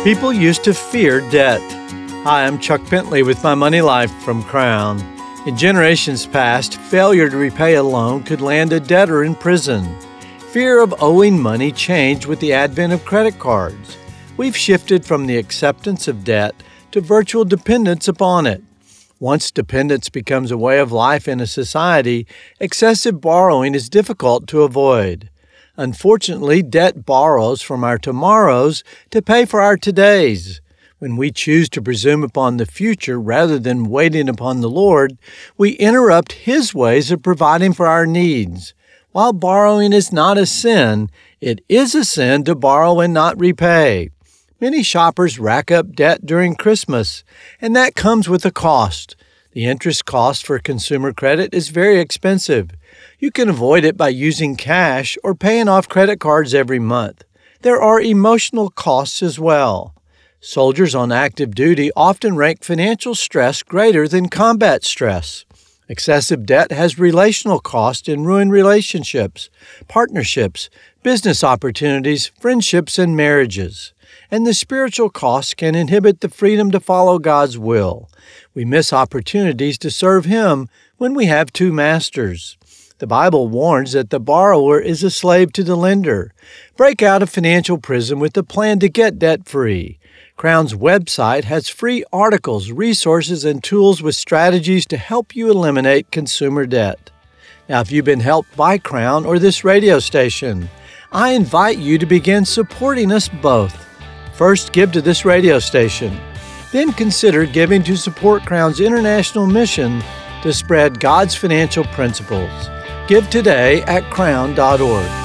People used to fear debt. Hi, I'm Chuck Bentley with My Money Life from Crown. In generations past, failure to repay a loan could land a debtor in prison. Fear of owing money changed with the advent of credit cards. We've shifted from the acceptance of debt to virtual dependence upon it. Once dependence becomes a way of life in a society, excessive borrowing is difficult to avoid. Unfortunately, debt borrows from our tomorrows to pay for our todays. When we choose to presume upon the future rather than waiting upon the Lord, we interrupt His ways of providing for our needs. While borrowing is not a sin, it is a sin to borrow and not repay. Many shoppers rack up debt during Christmas, and that comes with a cost. The interest cost for consumer credit is very expensive. You can avoid it by using cash or paying off credit cards every month. There are emotional costs as well. Soldiers on active duty often rank financial stress greater than combat stress. Excessive debt has relational costs and ruin relationships, partnerships, business opportunities, friendships, and marriages. And the spiritual costs can inhibit the freedom to follow God's will. We miss opportunities to serve Him when we have two masters. The Bible warns that the borrower is a slave to the lender. Break out of financial prison with a plan to get debt-free. Crown's website has free articles, resources, and tools with strategies to help you eliminate consumer debt. Now, if you've been helped by Crown or this radio station, I invite you to begin supporting us both. First, give to this radio station. Then consider giving to support Crown's international mission to spread God's financial principles. Give today at crown.org.